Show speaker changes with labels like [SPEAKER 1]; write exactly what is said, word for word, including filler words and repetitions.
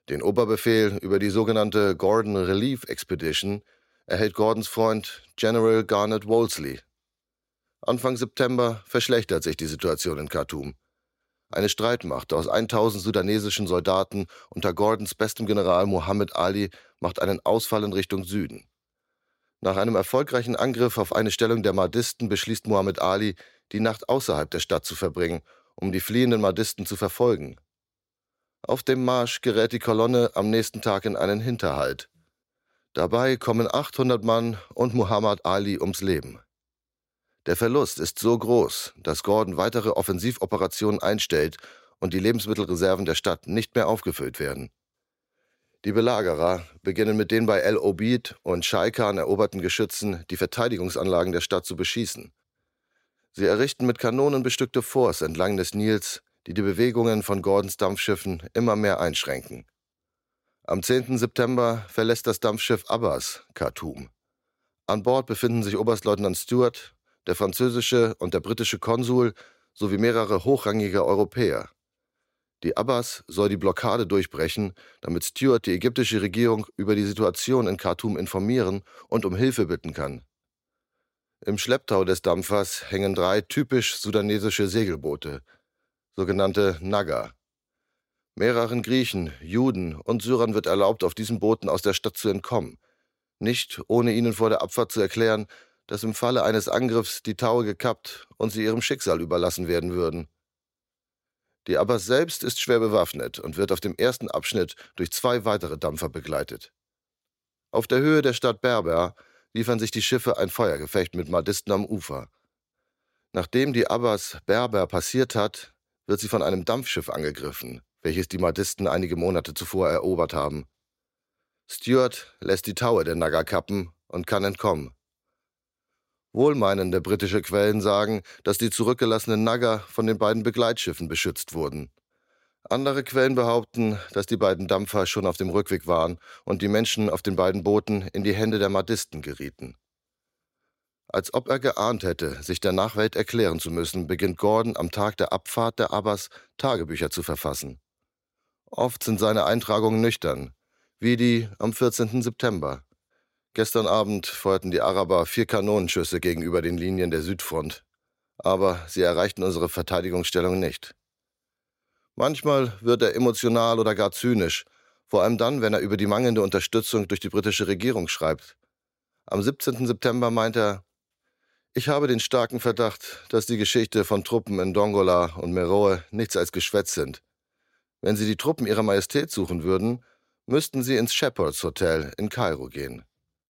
[SPEAKER 1] Den Oberbefehl über die sogenannte Gordon Relief Expedition erhält Gordons Freund General Garnet Wolseley. Anfang September verschlechtert sich die Situation in Khartoum. Eine Streitmacht aus tausend sudanesischen Soldaten unter Gordons bestem General Muhammad Ali macht einen Ausfall in Richtung Süden. Nach einem erfolgreichen Angriff auf eine Stellung der Mahdisten beschließt Muhammad Ali, die Nacht außerhalb der Stadt zu verbringen, um die fliehenden Mahdisten zu verfolgen. Auf dem Marsch gerät die Kolonne am nächsten Tag in einen Hinterhalt. Dabei kommen achthundert Mann und Muhammad Ali ums Leben. Der Verlust ist so groß, dass Gordon weitere Offensivoperationen einstellt und die Lebensmittelreserven der Stadt nicht mehr aufgefüllt werden. Die Belagerer beginnen mit den bei El Obeid und Shaikan eroberten Geschützen die Verteidigungsanlagen der Stadt zu beschießen. Sie errichten mit Kanonen bestückte Forts entlang des Nils, die die Bewegungen von Gordons Dampfschiffen immer mehr einschränken. Am zehnten September verlässt das Dampfschiff Abbas Khartoum. An Bord befinden sich Oberstleutnant Stewart, der französische und der britische Konsul sowie mehrere hochrangige Europäer. Die Abbas soll die Blockade durchbrechen, damit Stewart die ägyptische Regierung über die Situation in Khartoum informieren und um Hilfe bitten kann. Im Schlepptau des Dampfers hängen drei typisch sudanesische Segelboote, sogenannte Naga. Mehreren Griechen, Juden und Syrern wird erlaubt, auf diesen Booten aus der Stadt zu entkommen, nicht ohne ihnen vor der Abfahrt zu erklären, dass im Falle eines Angriffs die Taue gekappt und sie ihrem Schicksal überlassen werden würden. Die Abbas selbst ist schwer bewaffnet und wird auf dem ersten Abschnitt durch zwei weitere Dampfer begleitet. Auf der Höhe der Stadt Berber liefern sich die Schiffe ein Feuergefecht mit Mahdisten am Ufer. Nachdem die Abbas Berber passiert hat, wird sie von einem Dampfschiff angegriffen, welches die Mahdisten einige Monate zuvor erobert haben. Stewart lässt die Taue der Naga kappen und kann entkommen. Wohlmeinende britische Quellen sagen, dass die zurückgelassenen Naga von den beiden Begleitschiffen beschützt wurden. Andere Quellen behaupten, dass die beiden Dampfer schon auf dem Rückweg waren und die Menschen auf den beiden Booten in die Hände der Mahdisten gerieten. Als ob er geahnt hätte, sich der Nachwelt erklären zu müssen, beginnt Gordon am Tag der Abfahrt der Abbas Tagebücher zu verfassen. Oft sind seine Eintragungen nüchtern, wie die am vierzehnten September. Gestern Abend feuerten die Araber vier Kanonenschüsse gegenüber den Linien der Südfront, aber sie erreichten unsere Verteidigungsstellung nicht. Manchmal wird er emotional oder gar zynisch, vor allem dann, wenn er über die mangelnde Unterstützung durch die britische Regierung schreibt. Am siebzehnten September meint er: Ich habe den starken Verdacht, dass die Geschichte von Truppen in Dongola und Meroe nichts als Geschwätz sind. Wenn sie die Truppen ihrer Majestät suchen würden, müssten sie ins Shepherds Hotel in Kairo gehen.